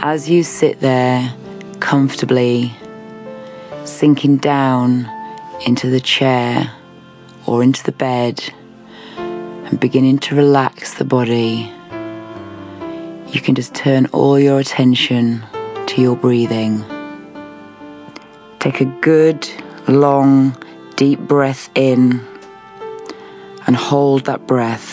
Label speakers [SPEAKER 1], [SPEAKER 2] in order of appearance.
[SPEAKER 1] As you sit there comfortably, sinking down into the chair or into the bed and beginning to relax the body, you can just turn all your attention to your breathing. Take a good, long, deep breath in and hold that breath